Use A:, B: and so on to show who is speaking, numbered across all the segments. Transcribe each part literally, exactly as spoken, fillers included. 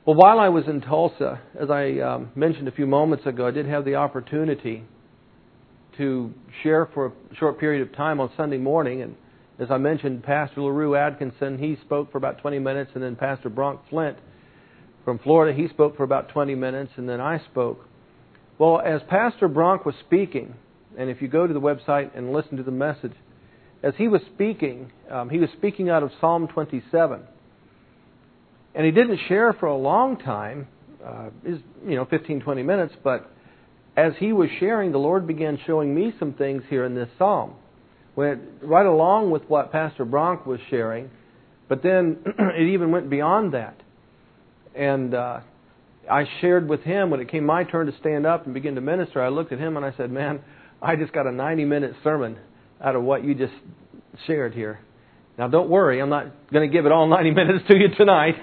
A: Well, while I was in Tulsa, as I um, mentioned a few moments ago, I did have the opportunity to share for a short period of time on Sunday morning. And as I mentioned, Pastor LaRue Atkinson, he spoke for about twenty minutes, and then Pastor Bronk Flint from Florida, he spoke for about twenty minutes, and then I spoke. Well, as Pastor Bronk was speaking, and if you go to the website and listen to the message, as he was speaking, um, he was speaking out of Psalm twenty-seven. And he didn't share for a long time, uh, is you know, fifteen, twenty minutes, but as he was sharing, the Lord began showing me some things here in this psalm. Went right along with what Pastor Bronk was sharing, but then it even went beyond that. And uh, I shared with him, when it came my turn to stand up and begin to minister, I looked at him and I said, man, I just got a ninety-minute sermon out of what you just shared here. Now, don't worry, I'm not going to give it all ninety minutes to you tonight.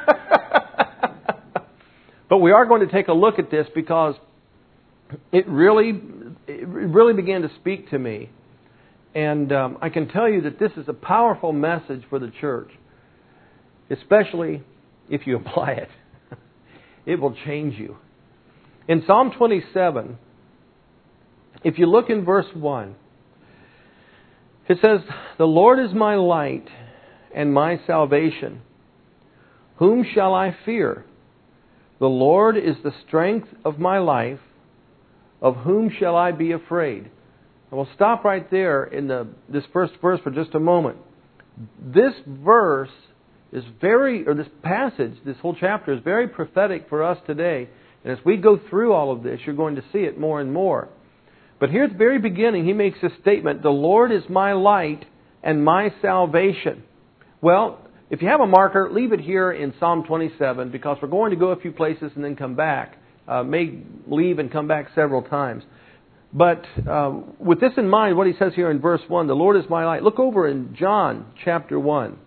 A: But we are going to take a look at this because it really, it really began to speak to me. And um, I can tell you that this is a powerful message for the church, especially if you apply it. It will change you. In Psalm twenty-seven, if you look in verse one, it says, "The Lord is my light and my salvation. Whom shall I fear? The Lord is the strength of my life. Of whom shall I be afraid?" And we'll stop right there in the this first verse for just a moment. This verse is very, or this passage, this whole chapter is very prophetic for us today. And as we go through all of this, you're going to see it more and more. But here at the very beginning, he makes this statement, "The Lord is my light and my salvation." Well, if you have a marker, leave it here in Psalm twenty-seven, because we're going to go a few places and then come back. Uh, may leave and come back several times. But uh, with this in mind, what he says here in verse one, "The Lord is my light." Look over in John chapter one.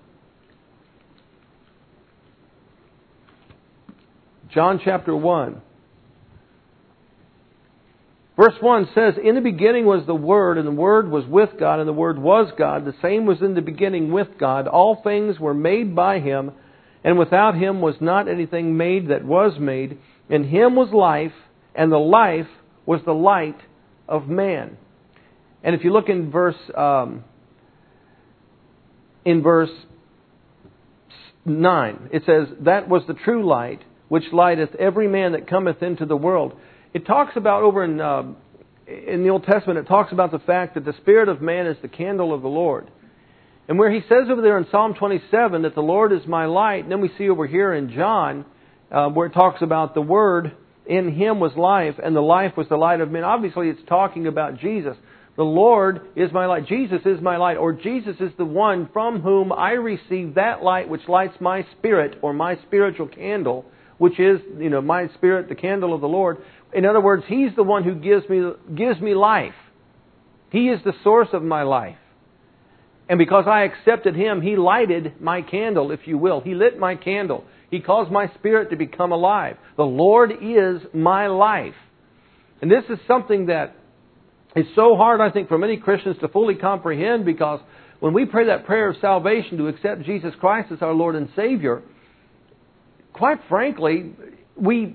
A: John chapter one. Verse one says, "In the beginning was the Word, and the Word was with God, and the Word was God. The same was in the beginning with God. All things were made by Him, and without Him was not anything made that was made. In Him was life, and the life was the light of man." And if you look in verse um, in verse nine, it says, "That was the true light, which lighteth every man that cometh into the world." It talks about over in uh, in the Old Testament, it talks about the fact that the spirit of man is the candle of the Lord. And where he says over there in Psalm twenty-seven that the Lord is my light, and then we see over here in John uh, where it talks about the Word, in Him was life, and the life was the light of men. Obviously, it's talking about Jesus. The Lord is my light. Jesus is my light, or Jesus is the one from whom I receive that light which lights my spirit, or my spiritual candle, which is, you know, my spirit, the candle of the Lord. In other words, He's the one who gives me gives me life. He is the source of my life. And because I accepted Him, He lighted my candle, if you will. He lit my candle. He caused my spirit to become alive. The Lord is my life. And this is something that is so hard, I think, for many Christians to fully comprehend, because when we pray that prayer of salvation to accept Jesus Christ as our Lord and Savior, quite frankly, we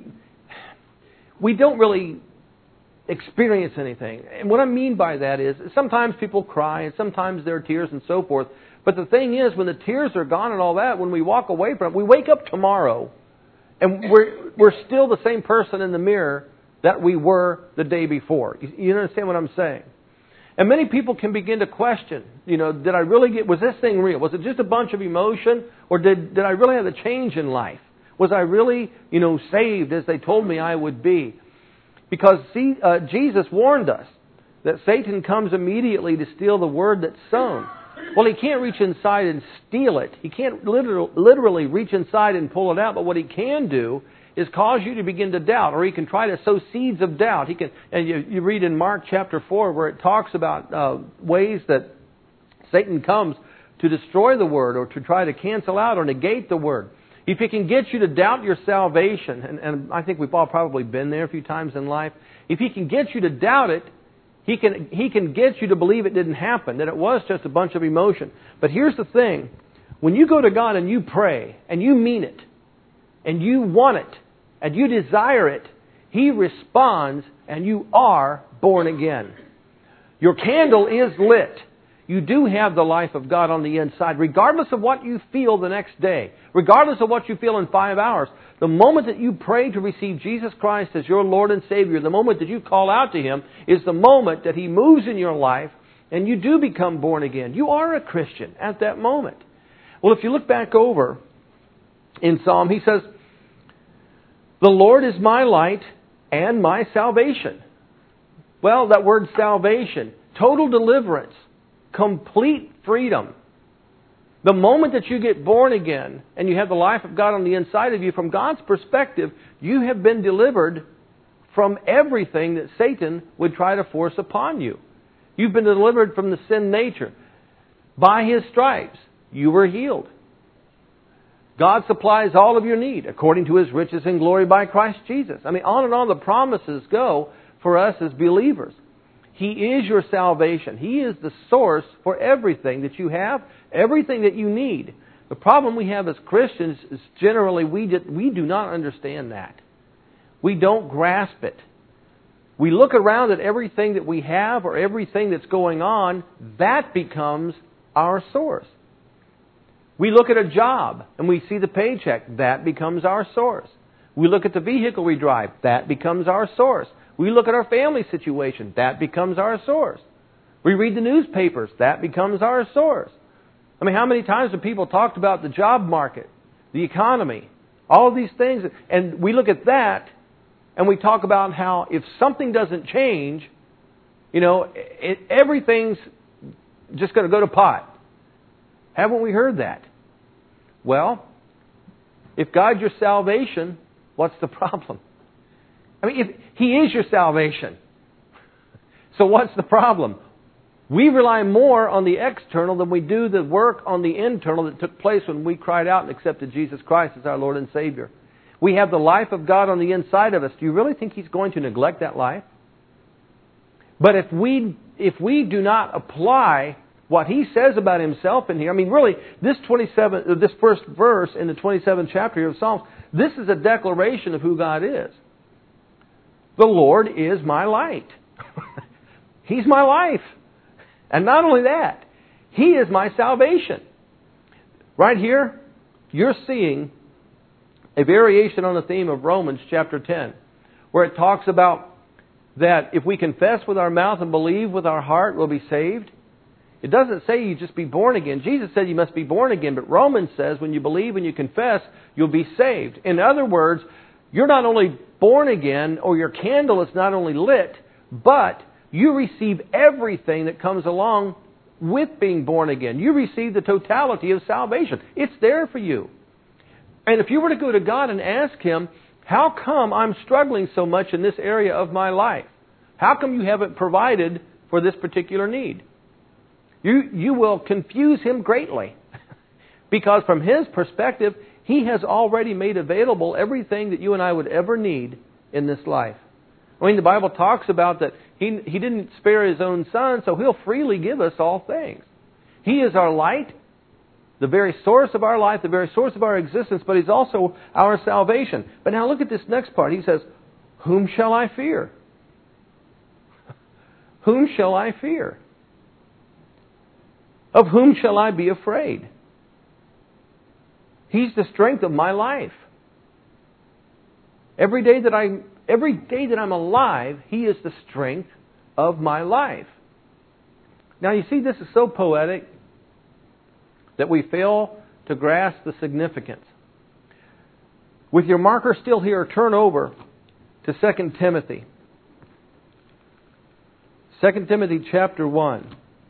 A: we don't really experience anything. And what I mean by that is, sometimes people cry, and sometimes there are tears and so forth. But the thing is, when the tears are gone and all that, when we walk away from it, we wake up tomorrow, and we're we're still the same person in the mirror that we were the day before. You, you understand what I'm saying? And many people can begin to question, you know, did I really get, was this thing real? Was it just a bunch of emotion? Or did, did I really have a change in life? Was I really, you know, saved as they told me I would be? Because see, uh, Jesus warned us that Satan comes immediately to steal the word that's sown. Well, he can't reach inside and steal it. He can't literally, literally reach inside and pull it out. But what he can do is cause you to begin to doubt, or he can try to sow seeds of doubt. He can, and you, you read in Mark chapter four where it talks about uh, ways that Satan comes to destroy the word, or to try to cancel out or negate the word. If he can get you to doubt your salvation, and, and I think we've all probably been there a few times in life, if he can get you to doubt it, he can he can get you to believe it didn't happen, that it was just a bunch of emotion. But here's the thing. When you go to God and you pray, and you mean it, and you want it, and you desire it, He responds, and you are born again. Your candle is lit. You do have the life of God on the inside, regardless of what you feel the next day, regardless of what you feel in five hours. The moment that you pray to receive Jesus Christ as your Lord and Savior, the moment that you call out to Him, is the moment that He moves in your life and you do become born again. You are a Christian at that moment. Well, if you look back over in Psalm, he says, "The Lord is my light and my salvation." Well, that word salvation, total deliverance, complete freedom. The moment that you get born again and you have the life of God on the inside of you, from God's perspective, you have been delivered from everything that Satan would try to force upon you. You've been delivered from the sin nature. By His stripes, you were healed. God supplies all of your need according to His riches and glory by Christ Jesus. I mean, on and on the promises go for us as believers. He is your salvation. He is the source for everything that you have, everything that you need. The problem we have as Christians is generally we do, we do not understand that. We don't grasp it. We look around at everything that we have or everything that's going on, that becomes our source. We look at a job and we see the paycheck, that becomes our source. We look at the vehicle we drive, that becomes our source. We look at our family situation, that becomes our source. We read the newspapers, that becomes our source. I mean, how many times have people talked about the job market, the economy, all of these things, and we look at that and we talk about how if something doesn't change, you know, it, everything's just going to go to pot. Haven't we heard that? Well, if God's your salvation, what's the problem? I mean, if He is your salvation, so what's the problem? We rely more on the external than we do the work on the internal that took place when we cried out and accepted Jesus Christ as our Lord and Savior. We have the life of God on the inside of us. Do you really think He's going to neglect that life? But if we if we do not apply what He says about Himself in here, I mean, really, this twenty-seven, this first verse in the twenty-seventh chapter here of Psalms, this is a declaration of who God is. The Lord is my light. He's my life. And not only that, He is my salvation. Right here, you're seeing a variation on the theme of Romans chapter ten, where it talks about that if we confess with our mouth and believe with our heart, we'll be saved. It doesn't say you just be born again. Jesus said you must be born again, but Romans says when you believe and you confess, you'll be saved. In other words, you're not only born again, or your candle is not only lit, but you receive everything that comes along with being born again. You receive the totality of salvation. It's there for you. And if you were to go to God and ask Him, how come I'm struggling so much in this area of my life? How come you haven't provided for this particular need? You, you will confuse Him greatly. Because from His perspective, He has already made available everything that you and I would ever need in this life. I mean, the Bible talks about that He, he didn't spare His own Son, so He'll freely give us all things. He is our light, the very source of our life, the very source of our existence, but He's also our salvation. But now look at this next part. He says, whom shall I fear? Whom shall I fear? Of whom shall I be afraid? He's the strength of my life. Every day that I, every day that I'm alive, He is the strength of my life. Now you see, this is so poetic that we fail to grasp the significance. With your marker still here, turn over to Second Timothy. Second Timothy chapter one.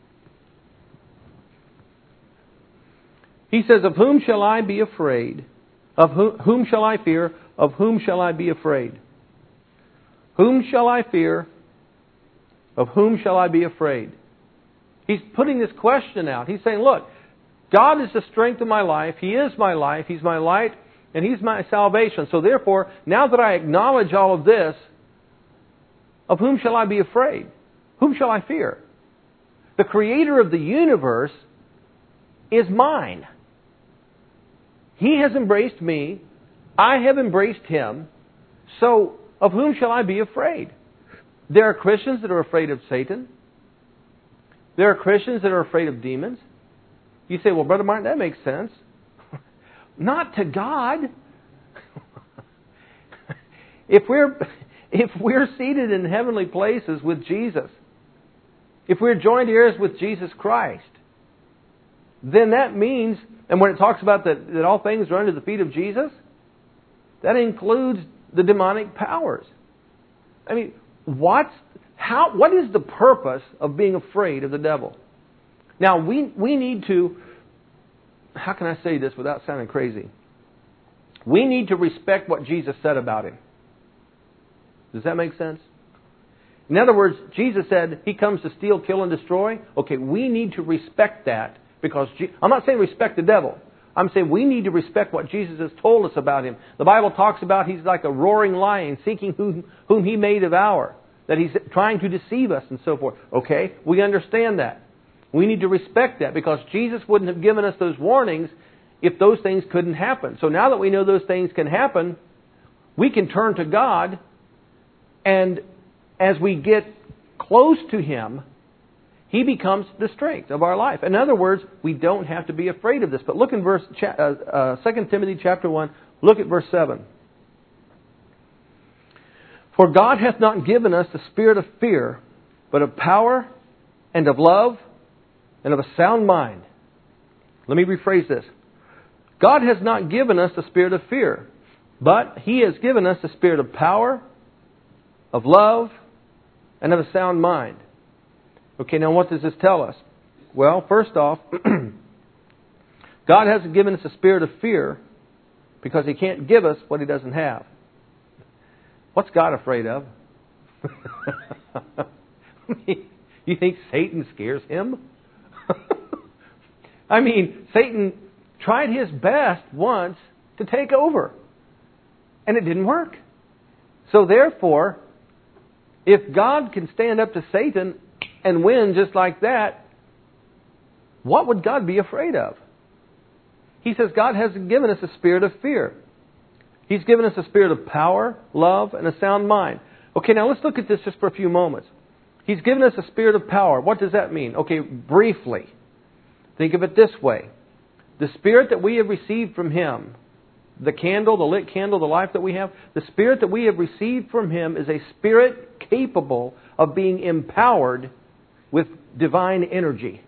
A: He says, of whom shall I be afraid? Of whom, whom shall I fear? Of whom shall I be afraid? Whom shall I fear? Of whom shall I be afraid? He's putting this question out. He's saying, look, God is the strength of my life. He is my life. He's my light. And He's my salvation. So therefore, now that I acknowledge all of this, of whom shall I be afraid? Whom shall I fear? The Creator of the universe is mine. He has embraced me. I have embraced Him, so of whom shall I be afraid? There are Christians that are afraid of Satan. There are Christians that are afraid of demons. You say, well, Brother Martin, that makes sense. Not to God. If we're, if we're seated in heavenly places with Jesus, if we're joined heirs with Jesus Christ, then that means, and when it talks about that, that all things are under the feet of Jesus, that includes the demonic powers. I mean, what's, how, what is the purpose of being afraid of the devil? Now, we, we need to, how can I say this without sounding crazy? We need to respect what Jesus said about Him. Does that make sense? In other words, Jesus said He comes to steal, kill, and destroy. Okay, we need to respect that because, Je- I'm not saying respect the devil. I'm saying we need to respect what Jesus has told us about Him. The Bible talks about He's like a roaring lion seeking whom, whom He may devour. That He's trying to deceive us and so forth. Okay, we understand that. We need to respect that because Jesus wouldn't have given us those warnings if those things couldn't happen. So now that we know those things can happen, we can turn to God, and as we get close to Him, He becomes the strength of our life. In other words, we don't have to be afraid of this. But look in verse uh, uh, Second Timothy chapter one, look at verse seven. For God hath not given us the spirit of fear, but of power and of love and of a sound mind. Let me rephrase this. God has not given us the spirit of fear, but He has given us the spirit of power, of love, and of a sound mind. Okay, now what does this tell us? Well, first off, God hasn't given us a spirit of fear because He can't give us what He doesn't have. What's God afraid of? You think Satan scares Him? I mean, Satan tried his best once to take over, and it didn't work. So therefore, if God can stand up to Satan and win just like that, what would God be afraid of? He says God hasn't given us a spirit of fear. He's given us a spirit of power, love, and a sound mind. Okay, now let's look at this just for a few moments. He's given us a spirit of power. What does that mean? Okay, briefly. Think of it this way. The Spirit that we have received from Him, the candle, the lit candle, the life that we have, the Spirit that we have received from Him is a Spirit capable of being empowered with divine energy.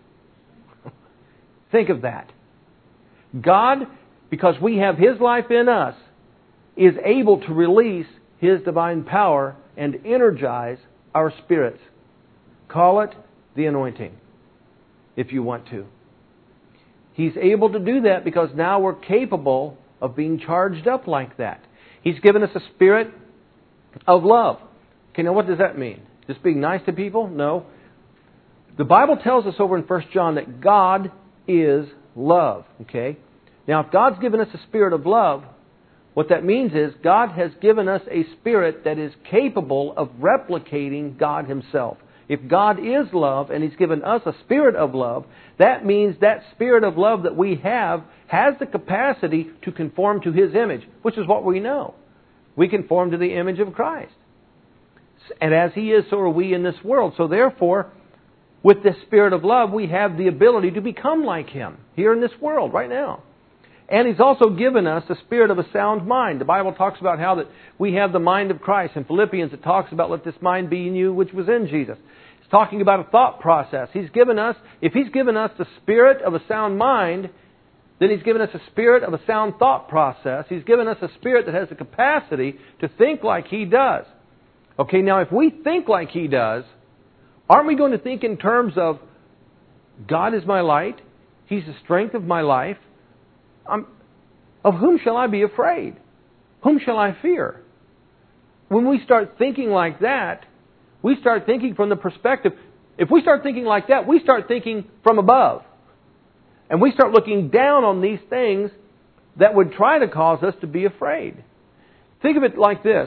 A: Think of that. God, because we have His life in us, is able to release His divine power and energize our spirits. Call it the anointing, if you want to. He's able to do that because now we're capable of being charged up like that. He's given us a spirit of love. Okay, now what does that mean? Just being nice to people? No. The Bible tells us over in First John that God is love. Okay? Now, if God's given us a spirit of love, what that means is God has given us a spirit that is capable of replicating God Himself. If God is love and He's given us a spirit of love, that means that spirit of love that we have has the capacity to conform to His image, which is what we know. We conform to the image of Christ. And as He is, so are we in this world. So therefore, with this spirit of love, we have the ability to become like Him here in this world right now. And He's also given us a spirit of a sound mind. The Bible talks about how that we have the mind of Christ. In Philippians, it talks about let this mind be in you, which was in Jesus. It's talking about a thought process. He's given us, if He's given us the spirit of a sound mind, then He's given us a spirit of a sound thought process. He's given us a spirit that has the capacity to think like He does. Okay, now if we think like He does, aren't we going to think in terms of God is my light, He's the strength of my life? I'm, of whom shall I be afraid? Whom shall I fear? When we start thinking like that, we start thinking from the perspective, if we start thinking like that, we start thinking from above. And we start looking down on these things that would try to cause us to be afraid. Think of it like this.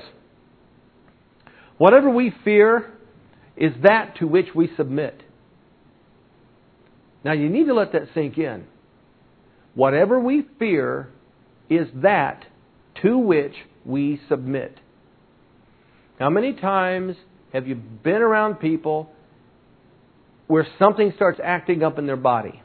A: Whatever we fear is that to which we submit. Now you need to let that sink in. Whatever we fear is that to which we submit. How many times have you been around people where something starts acting up in their body?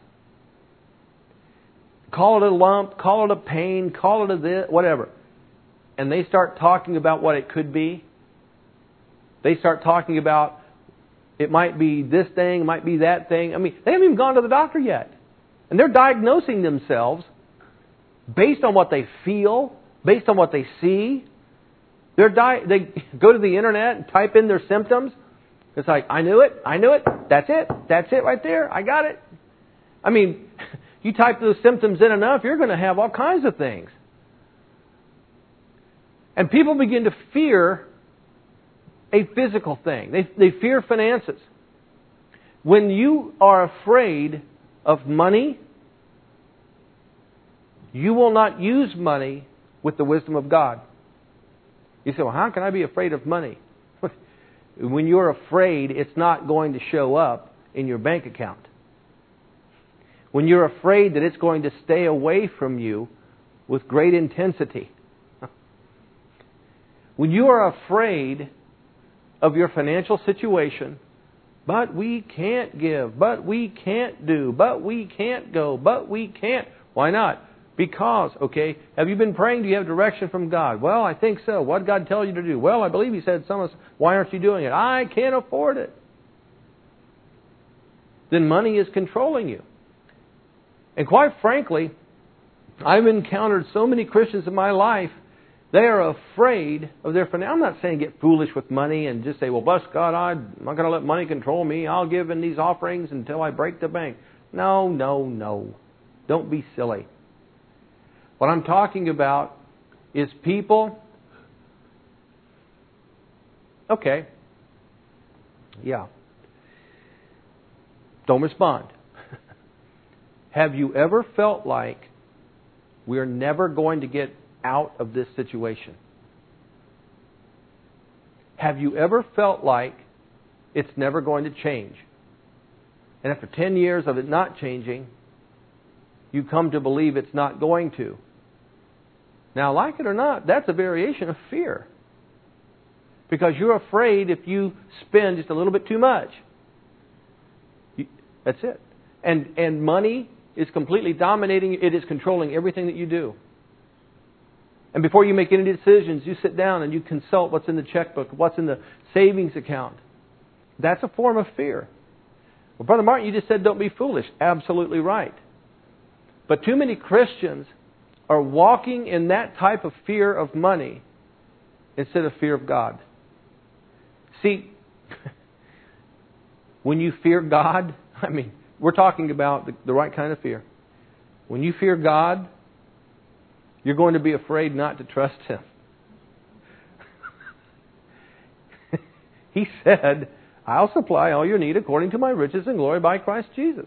A: Call it a lump, call it a pain, call it a this, whatever. And they start talking about what it could be. They start talking about it might be this thing, it might be that thing. I mean, they haven't even gone to the doctor yet. And they're diagnosing themselves based on what they feel, based on what they see. They're di- they go to the internet and type in their symptoms. It's like, I knew it, I knew it, that's it, that's it right there, I got it. I mean, you type those symptoms in enough, you're going to have all kinds of things. And people begin to fear a physical thing. They, they fear finances. When you are afraid of money, you will not use money with the wisdom of God. You say, well, how can I be afraid of money? When you're afraid, it's not going to show up in your bank account. When you're afraid that it's going to stay away from you with great intensity. When you are afraid of your financial situation, but we can't give, but we can't do, but we can't go, but we can't. Why not? Because, okay, have you been praying? Do you have direction from God? Well, I think so. What did God tell you to do? Well, I believe He said some of us, why aren't you doing it? I can't afford it. Then money is controlling you. And quite frankly, I've encountered so many Christians in my life, they are afraid of their finances. I'm not saying get foolish with money and just say, well, bless God, I'm not going to let money control me. I'll give in these offerings until I break the bank. No, no, no. Don't be silly. What I'm talking about is people, okay, yeah, don't respond. Have you ever felt like we're never going to get out of this situation? Have you ever felt like it's never going to change? And after ten years of it not changing, you come to believe it's not going to. Now, like it or not, that's a variation of fear. Because you're afraid if you spend just a little bit too much. That's it. And and money is completely dominating. It is controlling everything that you do. And before you make any decisions, you sit down and you consult what's in the checkbook, what's in the savings account. That's a form of fear. Well, Brother Martin, you just said don't be foolish. Absolutely right. But too many Christians are walking in that type of fear of money instead of fear of God. See, when you fear God, I mean, we're talking about the, the right kind of fear. When you fear God, you're going to be afraid not to trust Him. He said, I'll supply all your need according to my riches and glory by Christ Jesus.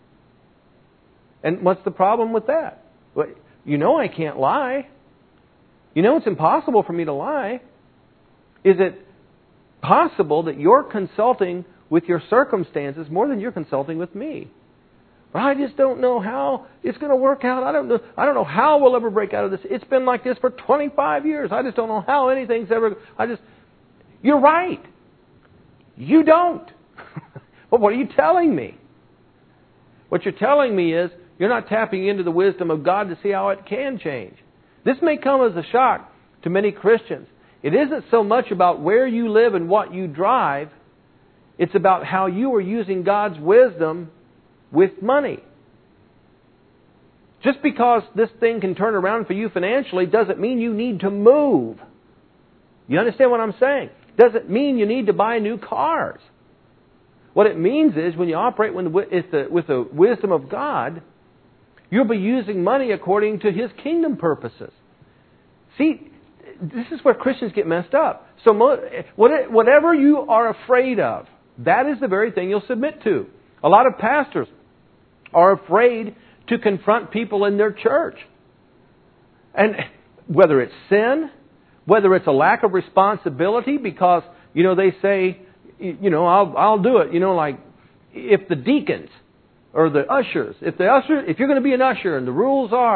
A: And what's the problem with that? Well, you know I can't lie. You know it's impossible for me to lie. Is it possible that you're consulting with your circumstances more than you're consulting with me? Well, I just don't know how it's going to work out. I don't know. I don't know how we'll ever break out of this. It's been like this for twenty-five years. I just don't know how anything's ever. I just. You're right. You don't. But what are you telling me? What you're telling me is you're not tapping into the wisdom of God to see how it can change. This may come as a shock to many Christians. It isn't so much about where you live and what you drive. It's about how you are using God's wisdom with money. Just because this thing can turn around for you financially doesn't mean you need to move. You understand what I'm saying? Doesn't mean you need to buy new cars. What it means is when you operate with the, with the wisdom of God, you'll be using money according to His kingdom purposes. See, this is where Christians get messed up. So whatever you are afraid of, that is the very thing you'll submit to. A lot of pastors are afraid to confront people in their church. And whether it's sin, whether it's a lack of responsibility because, you know, they say, you know, I'll I'll do it. You know, like if the deacons or the ushers, if the usher, if you're going to be an usher and the rules are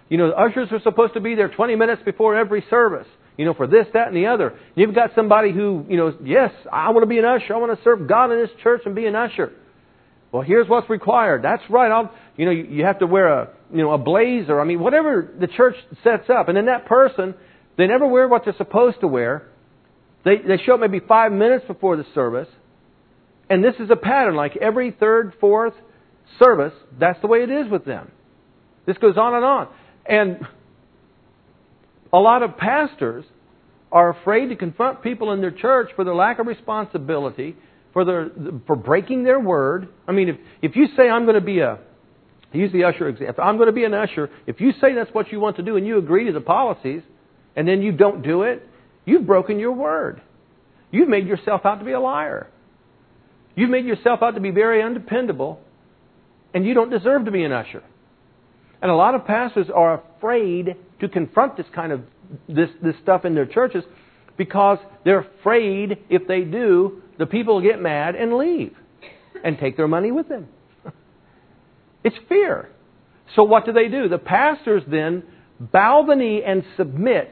A: You know, the ushers are supposed to be there twenty minutes before every service. You know, for this, that, and the other. You've got somebody who, you know, yes, I want to be an usher. I want to serve God in this church and be an usher. Well, here's what's required. That's right. I'll, you know, you have to wear a, you know, a blazer. I mean, whatever the church sets up. And then that person, they never wear what they're supposed to wear. They, they show up maybe five minutes before the service. And this is a pattern. Like every third, fourth service, that's the way it is with them. This goes on and on. And a lot of pastors are afraid to confront people in their church for their lack of responsibility, for their for breaking their word. I mean, if, if you say, I'm going to be a, use the usher example, I'm going to be an usher, if you say that's what you want to do and you agree to the policies, and then you don't do it, you've broken your word. You've made yourself out to be a liar. You've made yourself out to be very undependable, and you don't deserve to be an usher. And a lot of pastors are afraid to confront this kind of this this stuff in their churches because they're afraid if they do, the people will get mad and leave and take their money with them. It's fear. So what do they do? The pastors then bow the knee and submit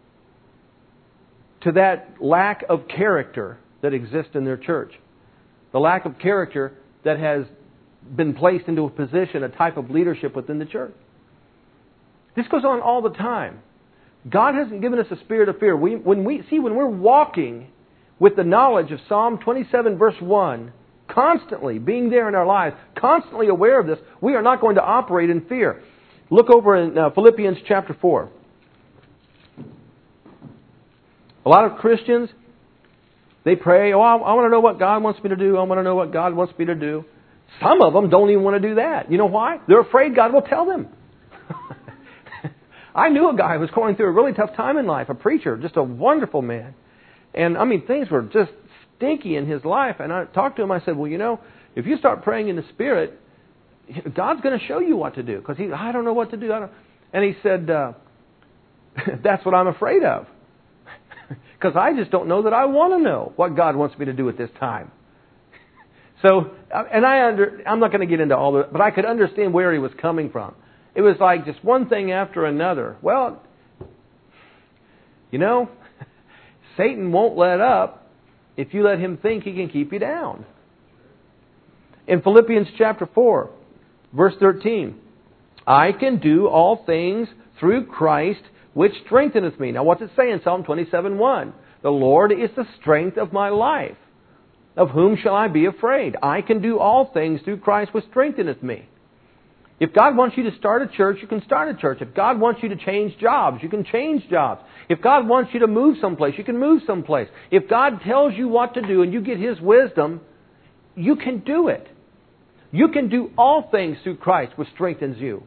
A: to that lack of character that exists in their church. The lack of character that has been placed into a position, a type of leadership within the church. This goes on all the time. God hasn't given us a spirit of fear. We, when we see, when we're walking with the knowledge of Psalm twenty-seven, verse one, constantly being there in our lives, constantly aware of this, we are not going to operate in fear. Look over in uh, Philippians chapter four. A lot of Christians, they pray, oh, I, I want to know what God wants me to do. I want to know what God wants me to do. Some of them don't even want to do that. You know why? They're afraid God will tell them. I knew a guy who was going through a really tough time in life, a preacher, just a wonderful man. And, I mean, things were just stinky in his life. And I talked to him, I said, well, you know, if you start praying in the Spirit, God's going to show you what to do. Because he, I don't know what to do. I don't. And he said, uh, that's what I'm afraid of. Because I just don't know that I want to know what God wants me to do at this time. So, and I under, I'm not going to get into all of it, but I could understand where he was coming from. It was like just one thing after another. Well, you know, Satan won't let up if you let him think he can keep you down. In Philippians chapter four, verse thirteen, I can do all things through Christ which strengtheneth me. Now what's it say in Psalm twenty-seven one? The Lord is the strength of my life. Of whom shall I be afraid? I can do all things through Christ which strengtheneth me. If God wants you to start a church, you can start a church. If God wants you to change jobs, you can change jobs. If God wants you to move someplace, you can move someplace. If God tells you what to do and you get His wisdom, you can do it. You can do all things through Christ which strengthens you.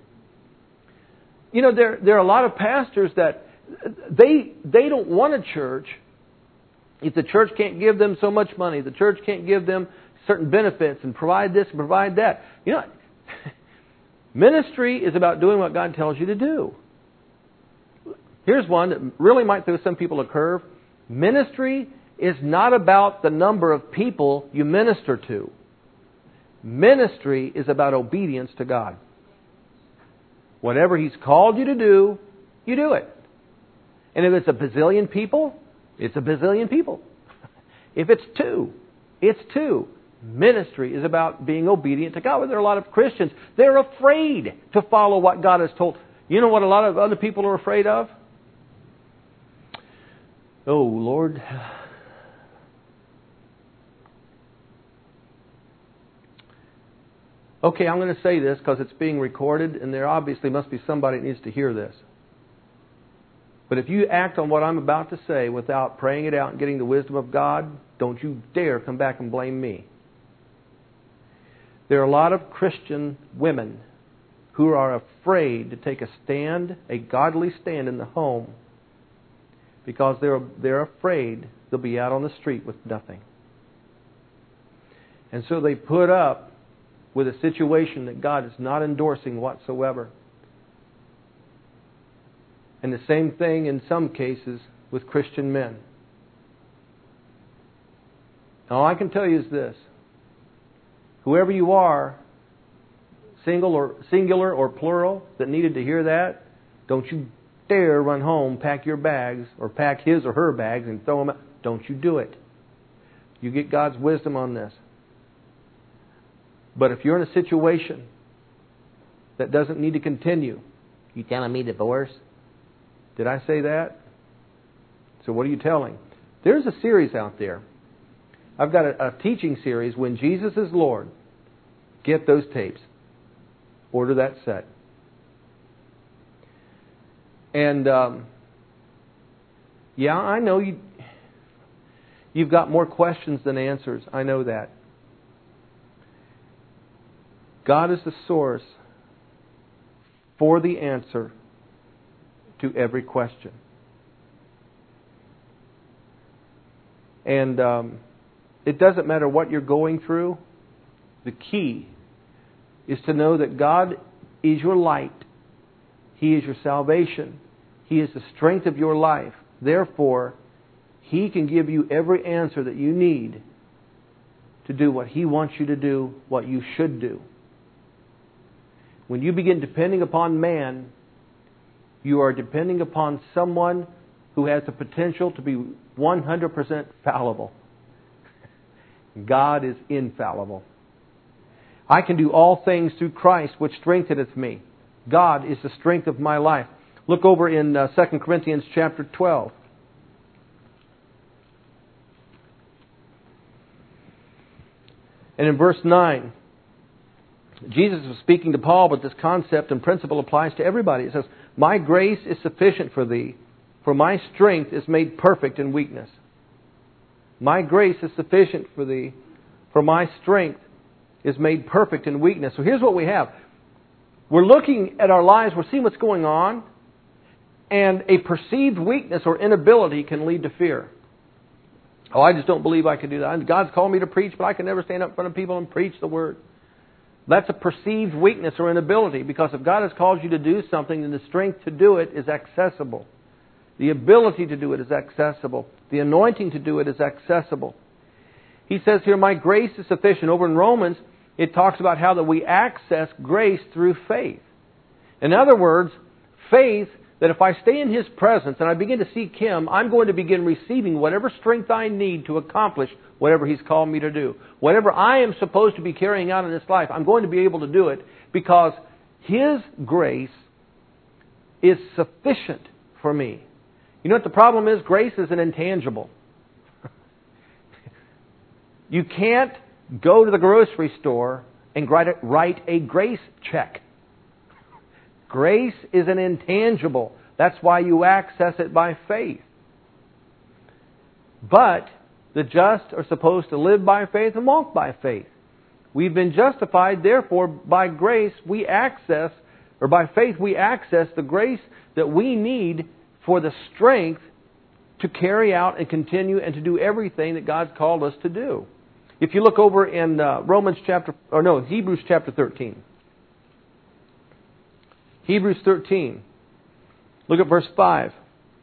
A: You know, there, there are a lot of pastors that they, they don't want a church if the church can't give them so much money, the church can't give them certain benefits and provide this and provide that. You know, ministry is about doing what God tells you to do. Here's one that really might throw some people a curve. Ministry is not about the number of people you minister to. Ministry is about obedience to God. Whatever He's called you to do, you do it. And if it's a bazillion people, it's a bazillion people. If it's two, it's two. Ministry is about being obedient to God. Well, there are a lot of Christians, they're afraid to follow what God has told. You know what a lot of other people are afraid of? Oh, Lord. Okay, I'm going to say this because it's being recorded, and there obviously must be somebody that needs to hear this. But if you act on what I'm about to say without praying it out and getting the wisdom of God, don't you dare come back and blame me. There are a lot of Christian women who are afraid to take a stand, a godly stand in the home, because they're, they're afraid they'll be out on the street with nothing. And so they put up with a situation that God is not endorsing whatsoever. And the same thing in some cases with Christian men. All I can tell you is this. Whoever you are, single or singular or plural, that needed to hear that, Don't you dare run home, pack your bags, or pack his or her bags and throw them out. Don't you do it. You get God's wisdom on this. But if you're in a situation that doesn't need to continue...
B: You telling me divorce?
A: Did I say that? So what are you telling? There's a series out there. I've got a, a teaching series, When Jesus is Lord. Get those tapes. Order that set. And, um, yeah, I know you, you've got more questions than answers. I know that. God is the source for the answer to every question. And um, it doesn't matter what you're going through. The key is to know that God is your light. He is your salvation. He is the strength of your life. Therefore, He can give you every answer that you need to do what He wants you to do, what you should do. When you begin depending upon man, you are depending upon someone who has the potential to be one hundred percent fallible. God is infallible. I can do all things through Christ, which strengtheneth me. God is the strength of my life. Look over in uh, Second Corinthians chapter twelve. And in verse nine, Jesus was speaking to Paul, but this concept and principle applies to everybody. It says, my grace is sufficient for thee, for my strength is made perfect in weakness. My grace is sufficient for thee, for my strength is made perfect in weakness. So here's what we have. We're looking at our lives, we're seeing what's going on, and a perceived weakness or inability can lead to fear. Oh, I just don't believe I can do that. God's called me to preach, but I can never stand up in front of people and preach the Word. That's a perceived weakness or inability, because if God has called you to do something, then the strength to do it is accessible. The ability to do it is accessible. The anointing to do it is accessible. He says here, my grace is sufficient. Over in Romans, it talks about how that we access grace through faith. In other words, faith that if I stay in His presence and I begin to seek Him, I'm going to begin receiving whatever strength I need to accomplish whatever He's called me to do. Whatever I am supposed to be carrying out in this life, I'm going to be able to do it because His grace is sufficient for me. You know what the problem is? Grace is an intangible. You can't go to the grocery store and write a grace check. Grace is an intangible. That's why you access it by faith. But the just are supposed to live by faith and walk by faith. We've been justified, therefore, by grace we access, or by faith we access the grace that we need for the strength to carry out and continue and to do everything that God's called us to do. If you look over in uh, Romans chapter, or no, Hebrews chapter thirteen. Hebrews thirteen. Look at verse five.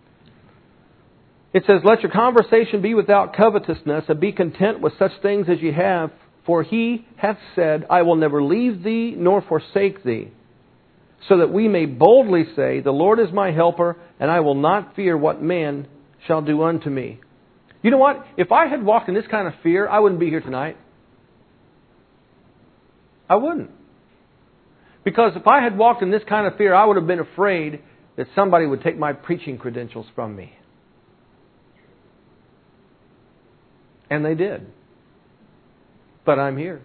A: It says, let your conversation be without covetousness, and be content with such things as ye have. For He hath said, I will never leave thee nor forsake thee. So that we may boldly say, the Lord is my helper, and I will not fear what man shall do unto me. You know what? If I had walked in this kind of fear, I wouldn't be here tonight. I wouldn't. Because if I had walked in this kind of fear, I would have been afraid that somebody would take my preaching credentials from me. And they did. But I'm here.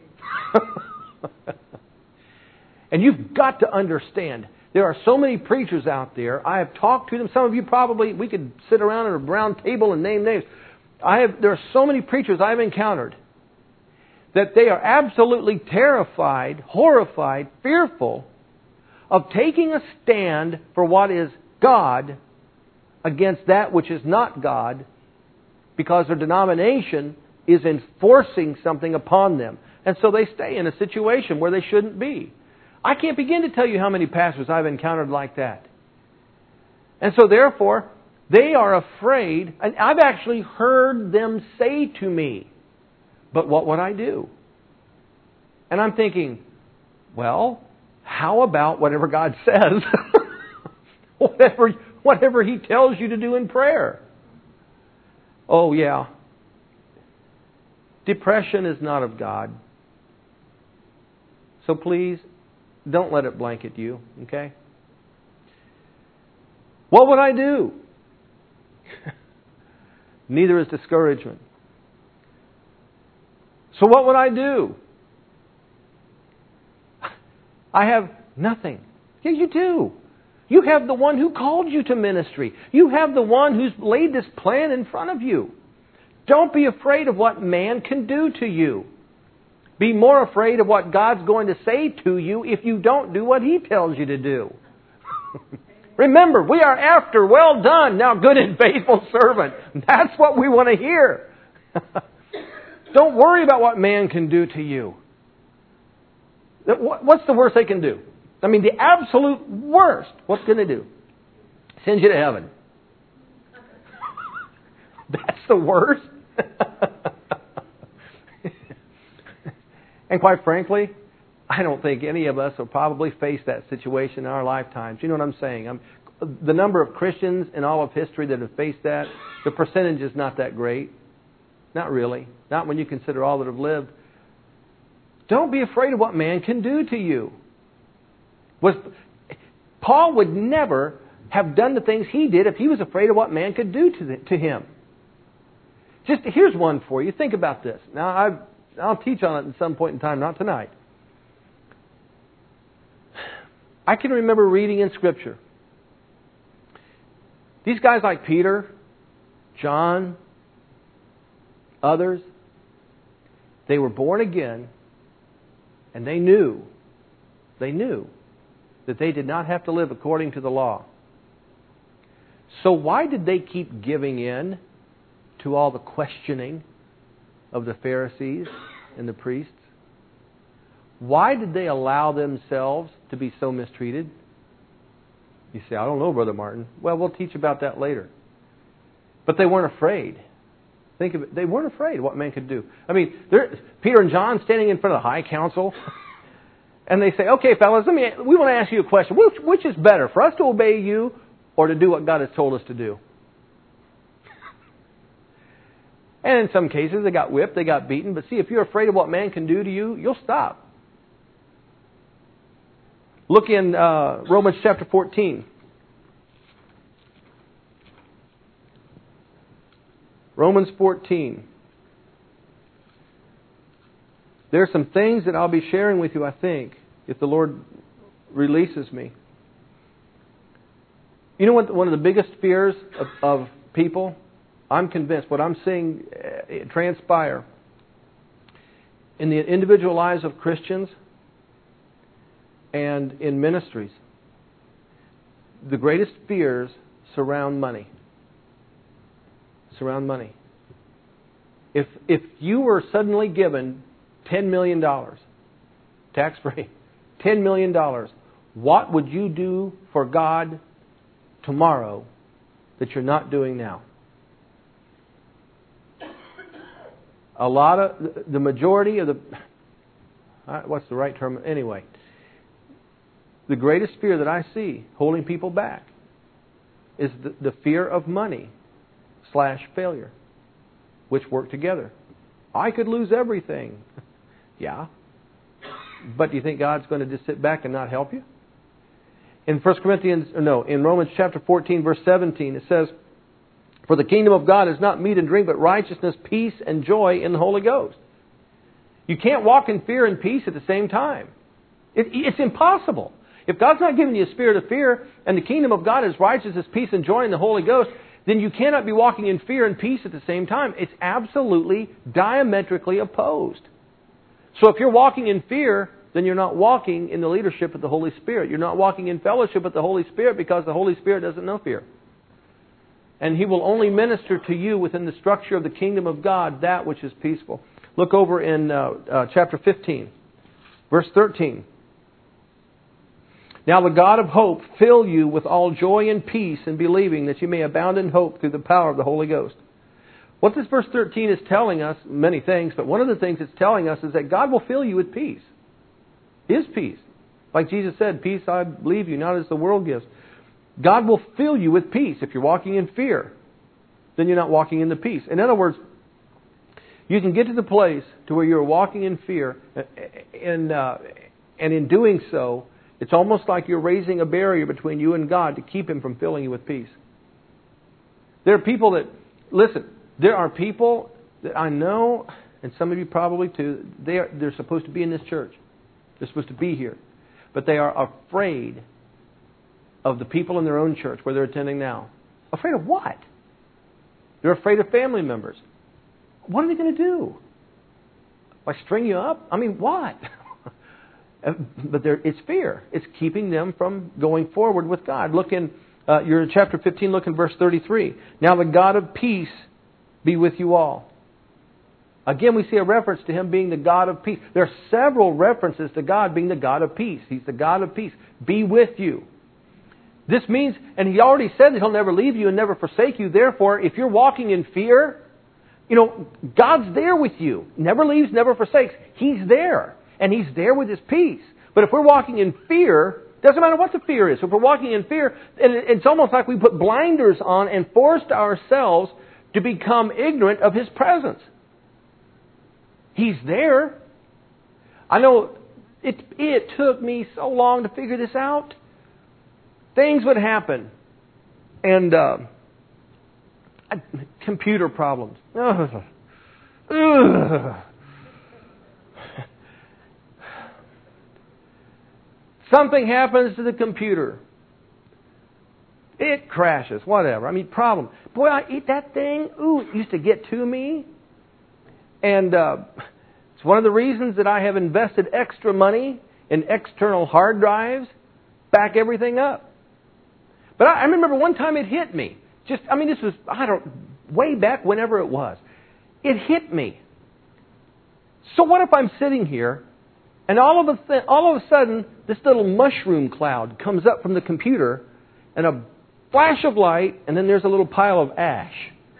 A: And you've got to understand, there are so many preachers out there. I have talked to them. Some of you probably, we could sit around at a round table and name names. I have. There are so many preachers I've encountered that they are absolutely terrified, horrified, fearful of taking a stand for what is God against that which is not God, because their denomination is enforcing something upon them. And so they stay in a situation where they shouldn't be. I can't begin to tell you how many pastors I've encountered like that. And so therefore, they are afraid, and I've actually heard them say to me, but what would I do? And I'm thinking, well, how about whatever God says? whatever, whatever He tells you to do in prayer. Oh, yeah. Depression is not of God. So please, don't let it blanket you, okay? What would I do? Neither is discouragement. So what would I do? I have nothing. Yeah, you do. You have the one who called you to ministry. You have the one who's laid this plan in front of you. Don't be afraid of what man can do to you. Be more afraid of what God's going to say to you if you don't do what He tells you to do. Remember, we are after, well done, now good and faithful servant. That's what we want to hear. Don't worry about what man can do to you. What's the worst they can do? I mean, the absolute worst. What's going to do? Send you to heaven. That's the worst. And quite frankly, I don't think any of us will probably face that situation in our lifetimes. You know what I'm saying? I'm, the number of Christians in all of history that have faced that, the percentage is not that great. Not really. Not when you consider all that have lived. Don't be afraid of what man can do to you. Was Paul would never have done the things he did if he was afraid of what man could do to, the, to him. Just here's one for you. Think about this. Now, I've, I'll teach on it at some point in time, not tonight. I can remember reading in Scripture. These guys like Peter, John, others, they were born again, and they knew, they knew that they did not have to live according to the law. So why did they keep giving in to all the questioning of the Pharisees and the priests? Why did they allow themselves to be so mistreated? You say, I don't know, Brother Martin. Well, we'll teach about that later. But they weren't afraid. Think of it. They weren't afraid of what man could do. I mean, Peter and John standing in front of the high council, and they say, okay, fellas, let me, we want to ask you a question. Which, which is better, for us to obey you or to do what God has told us to do? And in some cases, they got whipped, they got beaten. But see, if you're afraid of what man can do to you, you'll stop. Look in uh, Romans chapter fourteen. Romans fourteen. There are some things that I'll be sharing with you, I think, if the Lord releases me. You know what? One of the biggest fears of, of people, I'm convinced, what I'm seeing transpire in the individual lives of Christians and in ministries, the greatest fears surround money. Surround money. If if you were suddenly given ten million dollars, tax-free, ten million dollars, what would you do for God tomorrow that you're not doing now? A lot of, the majority of the, what's the right term? Anyway, the greatest fear that I see holding people back is the, the fear of money slash failure, which work together. I could lose everything. Yeah. But do you think God's going to just sit back and not help you? In First Corinthians, no, in Romans chapter fourteen, verse seventeen, it says, for the kingdom of God is not meat and drink, but righteousness, peace, and joy in the Holy Ghost. You can't walk in fear and peace at the same time. It, it's impossible. If God's not giving you a spirit of fear, and the kingdom of God is righteousness, peace, and joy in the Holy Ghost, then you cannot be walking in fear and peace at the same time. It's absolutely diametrically opposed. So if you're walking in fear, then you're not walking in the leadership of the Holy Spirit. You're not walking in fellowship with the Holy Spirit because the Holy Spirit doesn't know fear. And He will only minister to you within the structure of the kingdom of God, that which is peaceful. Look over in uh, uh, chapter fifteen, verse thirteen. Now the God of hope fill you with all joy and peace in believing, that you may abound in hope through the power of the Holy Ghost. What this verse thirteen is telling us, many things, but one of the things it's telling us is that God will fill you with peace. His peace. Like Jesus said, peace I leave you, not as the world gives. God will fill you with peace. If you're walking in fear, then you're not walking in the peace. In other words, you can get to the place to where you're walking in fear, and uh, and in doing so, it's almost like you're raising a barrier between you and God to keep Him from filling you with peace. There are people that, listen, there are people that I know, and some of you probably too, they are, they're supposed to be in this church. They're supposed to be here. But they are afraid of the people in their own church where they're attending now. Afraid of what? They're afraid of family members. What are they going to do? Like string you up? I mean, what? But there, it's fear. It's keeping them from going forward with God. Look in, uh, you're in chapter fifteen, look in verse thirty-three. Now the God of peace be with you all. Again, we see a reference to Him being the God of peace. There are several references to God being the God of peace. He's the God of peace. Be with you. This means, and He already said that He'll never leave you and never forsake you. Therefore, if you're walking in fear, you know, God's there with you. Never leaves, never forsakes. He's there. And He's there with His peace. But if we're walking in fear, doesn't matter what the fear is. If we're walking in fear, it's almost like we put blinders on and forced ourselves to become ignorant of His presence. He's there. I know it, it took me so long to figure this out. Things would happen. And uh, computer problems. Ugh. Ugh. Something happens to the computer. It crashes, whatever. I mean, problem. Boy, I eat that thing. Ooh, it used to get to me. And uh, it's one of the reasons that I have invested extra money in external hard drives, back everything up. But I, I remember one time it hit me. Just, I mean, this was, I don't, way back whenever it was. It hit me. So what if I'm sitting here and all of a th- all of a sudden, this little mushroom cloud comes up from the computer, and a flash of light, and then there's a little pile of ash.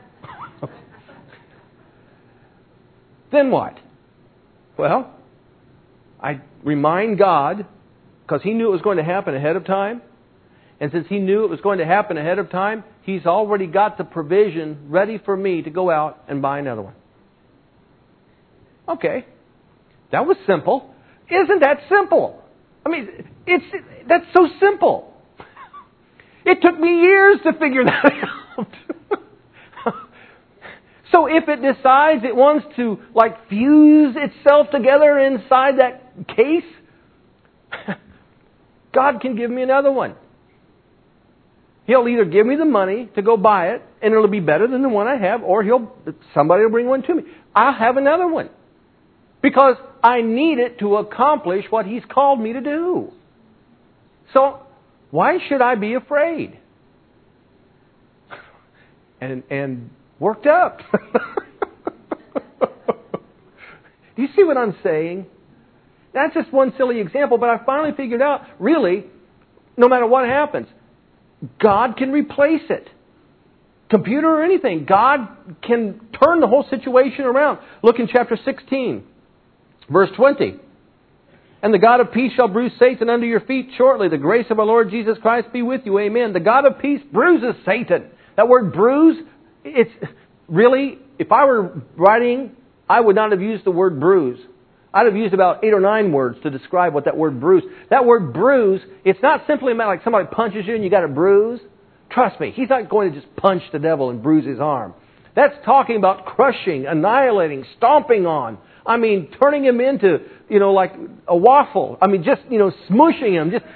A: Then what? Well, I remind God, because He knew it was going to happen ahead of time, and since He knew it was going to happen ahead of time, He's already got the provision ready for me to go out and buy another one. Okay, that was simple. Isn't that simple? I mean, it's that's so simple. It took me years to figure that out. So if it decides it wants to like fuse itself together inside that case, God can give me another one. He'll either give me the money to go buy it, and it'll be better than the one I have, or he'll somebody will bring one to me. I'll have another one. Because I need it to accomplish what He's called me to do. So, why should I be afraid? And and worked up. Do you see what I'm saying? That's just one silly example, but I finally figured out, really, no matter what happens, God can replace it. Computer or anything. God can turn the whole situation around. Look in chapter sixteen. Verse twenty, and the God of peace shall bruise Satan under your feet shortly. The grace of our Lord Jesus Christ be with you. Amen. The God of peace bruises Satan. That word bruise, it's really, if I were writing, I would not have used the word bruise. I'd have used about eight or nine words to describe what that word bruise. That word bruise, it's not simply a matter like somebody punches you and you got a bruise. Trust me, He's not going to just punch the devil and bruise his arm. That's talking about crushing, annihilating, stomping on. I mean, turning him into, you know, like a waffle. I mean, just, you know, smushing him. Just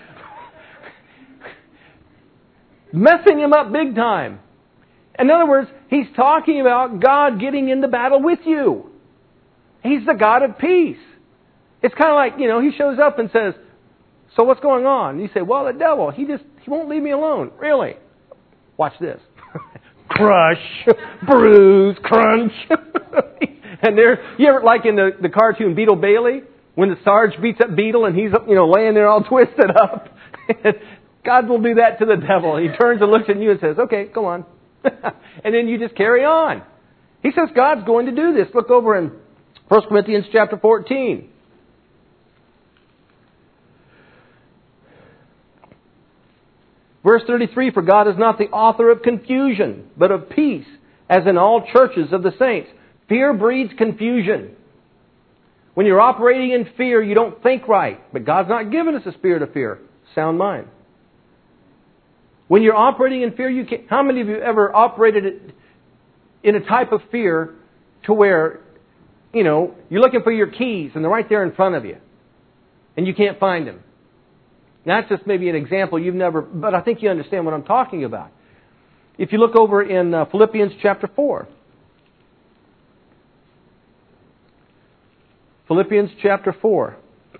A: messing him up big time. In other words, He's talking about God getting in the battle with you. He's the God of peace. It's kind of like, you know, He shows up and says, so what's going on? And you say, well, the devil, he just, he won't leave me alone. Really? Watch this. Crush, bruise, crunch. And there, you ever, like in the, the cartoon Beetle Bailey, when the Sarge beats up Beetle and he's, you know, laying there all twisted up. God will do that to the devil. He turns and looks at you and says, okay, go on. And then you just carry on. He says God's going to do this. Look over in First Corinthians chapter fourteen. Verse thirty-three, for God is not the author of confusion, but of peace, as in all churches of the saints. Fear breeds confusion. When you're operating in fear, you don't think right. But God's not given us a spirit of fear. Sound mind. When you're operating in fear, you can't... How many of you ever operated in a type of fear to where, you know, you're looking for your keys and they're right there in front of you and you can't find them? Now, that's just maybe an example you've never... But I think you understand what I'm talking about. If you look over in uh, Philippians chapter four. Philippians chapter four.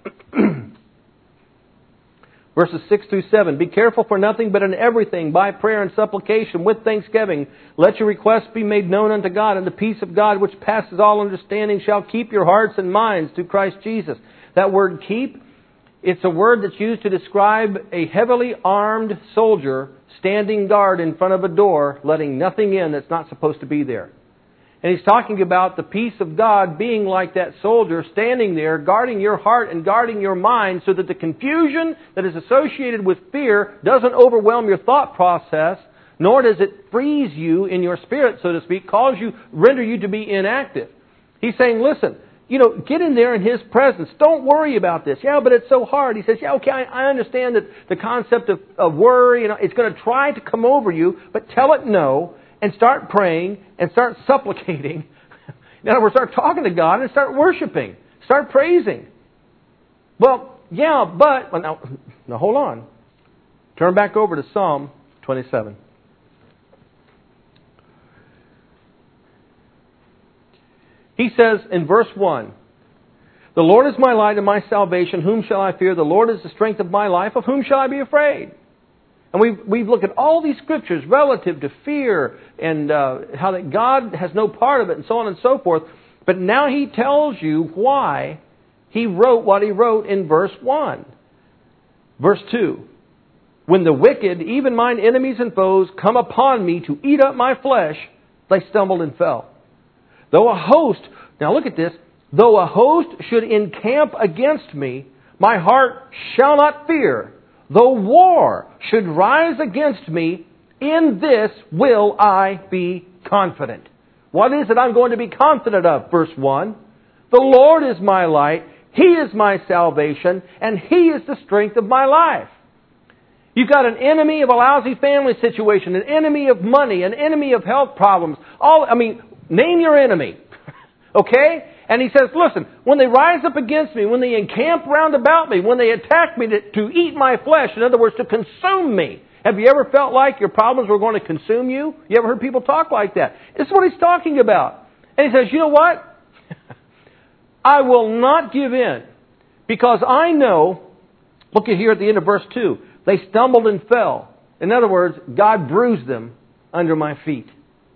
A: Verses six through seven. Be careful for nothing, but in everything, by prayer and supplication, with thanksgiving, let your requests be made known unto God, and the peace of God, which passes all understanding, shall keep your hearts and minds through Christ Jesus. That word keep, it's a word that's used to describe a heavily armed soldier standing guard in front of a door, letting nothing in that's not supposed to be there. And he's talking about the peace of God being like that soldier standing there, guarding your heart and guarding your mind so that the confusion that is associated with fear doesn't overwhelm your thought process, nor does it freeze you in your spirit, so to speak, cause you, render you to be inactive. He's saying, listen, you know, get in there in His presence. Don't worry about this. Yeah, but it's so hard. He says, yeah, okay, I, I understand that the concept of, of worry, you know, it's going to try to come over you, but tell it no. And start praying and start supplicating. In other words, start talking to God and start worshiping. Start praising. Well, yeah, but... Well, now, now, hold on. Turn back over to Psalm twenty-seven. He says in verse one, the Lord is my light and my salvation. Whom shall I fear? The Lord is the strength of my life. Of whom shall I be afraid? And we've, we've looked at all these scriptures relative to fear and uh, how that God has no part of it and so on and so forth. But now He tells you why He wrote what He wrote in verse one. Verse two. When the wicked, even mine enemies and foes, come upon me to eat up my flesh, they stumbled and fell. Though a host, now look at this, though a host should encamp against me, my heart shall not fear. Though war should rise against me, in this will I be confident. What is it I'm going to be confident of? Verse one. The Lord is my light, He is my salvation, and He is the strength of my life. You've got an enemy of a lousy family situation, an enemy of money, an enemy of health problems. All, I mean, name your enemy. Okay? And He says, listen, when they rise up against me, when they encamp round about me, when they attack me to, to eat my flesh, in other words, to consume me. Have you ever felt like your problems were going to consume you? You ever heard people talk like that? This is what He's talking about. And He says, you know what? I will not give in, because I know, look at here at the end of verse two, they stumbled and fell. In other words, God bruised them under my feet.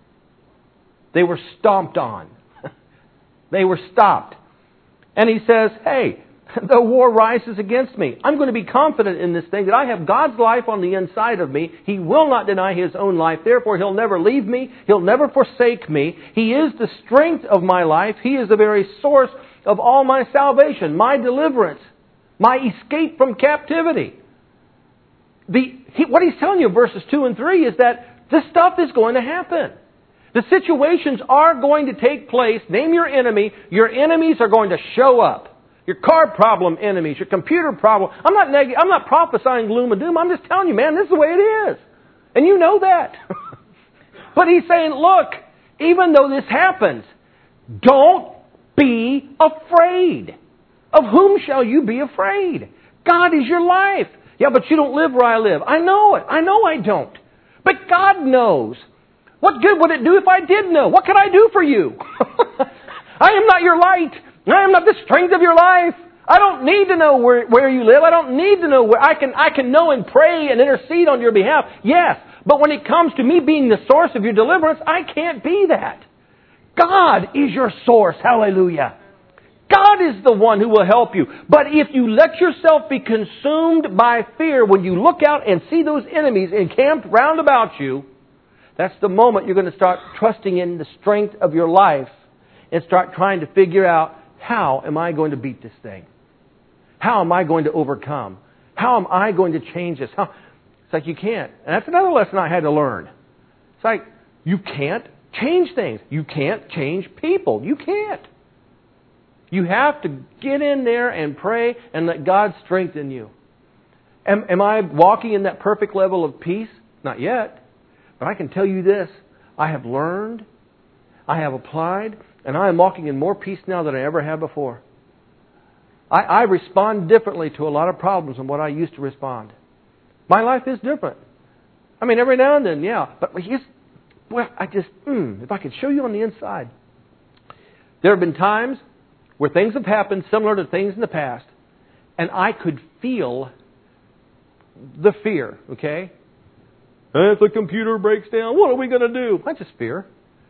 A: They were stomped on. They were stopped. And He says, hey, the war rises against me. I'm going to be confident in this thing that I have God's life on the inside of me. He will not deny His own life. Therefore, He'll never leave me. He'll never forsake me. He is the strength of my life. He is the very source of all my salvation, my deliverance, my escape from captivity. The, he, what He's telling you in verses two and three is that this stuff is going to happen. The situations are going to take place. Name your enemy. Your enemies are going to show up. Your car problem enemies, your computer problem. I'm not neg- I'm not prophesying gloom and doom. I'm just telling you, man, this is the way it is. And you know that. But He's saying, look, even though this happens, don't be afraid. Of whom shall you be afraid? God is your life. Yeah, but you don't live where I live. I know it. I know I don't. But God knows. What good would it do if I did know? What could I do for you? I am not your light. I am not the strength of your life. I don't need to know where, where you live. I don't need to know where. I can, I can know and pray and intercede on your behalf. Yes, but when it comes to me being the source of your deliverance, I can't be that. God is your source. Hallelujah. God is the one who will help you. But if you let yourself be consumed by fear when you look out and see those enemies encamped round about you, that's the moment you're going to start trusting in the strength of your life and start trying to figure out, how am I going to beat this thing? How am I going to overcome? How am I going to change this? How... It's like you can't. And that's another lesson I had to learn. It's like you can't change things. You can't change people. You can't. You have to get in there and pray and let God strengthen you. Am, am I walking in that perfect level of peace? Not yet. But I can tell you this. I have learned, I have applied, and I am walking in more peace now than I ever have before. I, I respond differently to a lot of problems than what I used to respond. My life is different. I mean, every now and then, yeah. But here's, well, I just, mm, if I could show you on the inside. There have been times where things have happened similar to things in the past, and I could feel the fear, okay? If the computer breaks down, what are we going to do? That's just fear.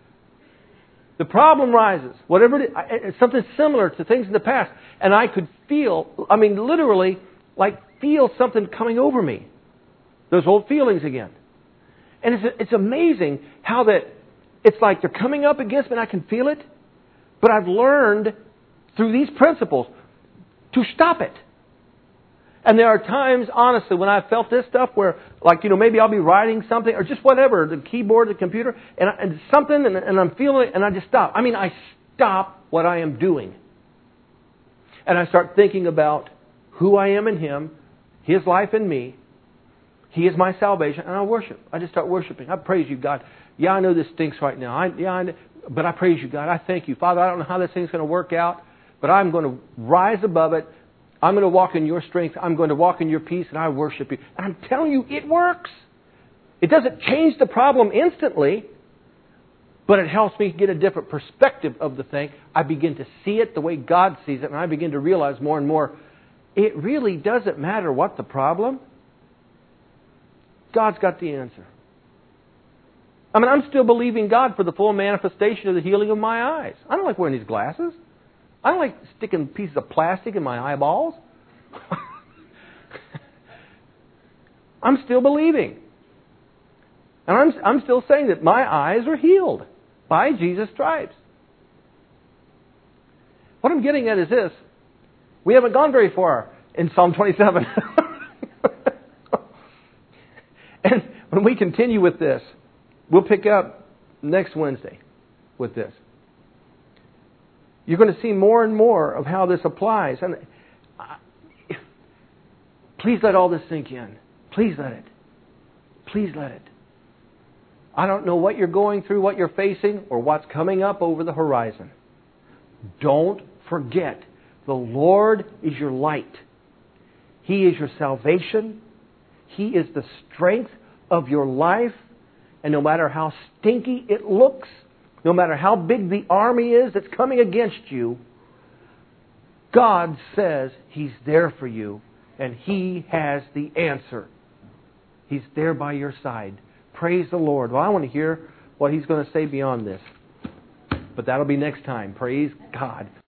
A: The problem rises, whatever it is, it's something similar to things in the past. And I could feel, I mean, literally, like feel something coming over me. Those old feelings again. And it's, it's amazing how that, it's like they're coming up against me and I can feel it. But I've learned through these principles to stop it. And there are times, honestly, when I've felt this stuff where, like, you know, maybe I'll be writing something or just whatever, the keyboard, the computer, and, I, and something, and, and I'm feeling it, and I just stop. I mean, I stop what I am doing. And I start thinking about who I am in Him, His life in me. He is my salvation, and I worship. I just start worshiping. I praise you, God. Yeah, I know this stinks right now. I, yeah, I know, but I praise you, God. I thank you. Father, I don't know how this thing's going to work out, but I'm going to rise above it. I'm going to walk in your strength. I'm going to walk in your peace, and I worship you. And I'm telling you, it works. It doesn't change the problem instantly, but it helps me get a different perspective of the thing. I begin to see it the way God sees it, and I begin to realize more and more, it really doesn't matter what the problem. God's got the answer. I mean, I'm still believing God for the full manifestation of the healing of my eyes. I don't like wearing these glasses. I don't like sticking pieces of plastic in my eyeballs. I'm still believing. And I'm, I'm still saying that my eyes are healed by Jesus' stripes. What I'm getting at is this. We haven't gone very far in Psalm twenty-seven. And when we continue with this, we'll pick up next Wednesday with this. You're going to see more and more of how this applies. And please let all this sink in. Please let it. Please let it. I don't know what you're going through, what you're facing, or what's coming up over the horizon. Don't forget, the Lord is your light. He is your salvation. He is the strength of your life. And no matter how stinky it looks, no matter how big the army is that's coming against you, God says He's there for you and He has the answer. He's there by your side. Praise the Lord. Well, I want to hear what He's going to say beyond this. But that'll be next time. Praise God.